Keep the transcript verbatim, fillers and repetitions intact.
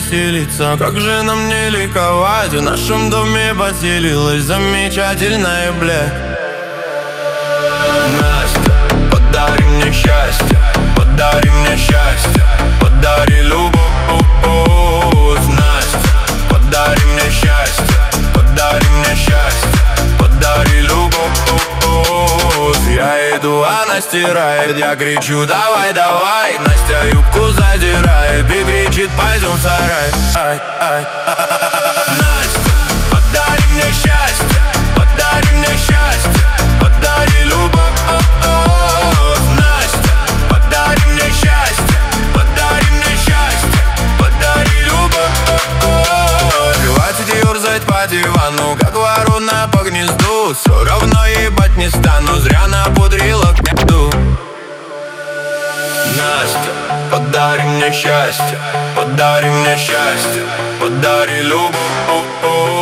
веселиться. Как же нам не ликовать, в нашем доме поселилась замечательная, бля. Настя, подари мне счастье, подари мне счастье, подари любовь. Настя, подари мне счастье, подари мне счастье, подари любовь. Я иду, она стирает, я кричу: давай, давай. Настя юбку задирает и кричит: пойдем в сарай. Ай, ай, ай. Настя, подари мне счастье, подари мне счастье, подари любовь. Настя, подари мне счастье, подари мне счастье, подари любовь. Хватит ерзать по дивану, как ворона по гнезду. Все равно ебать не стану, зря напудрила к меду. Настя, подари мне счастье, подари мне счастье, подари любовь.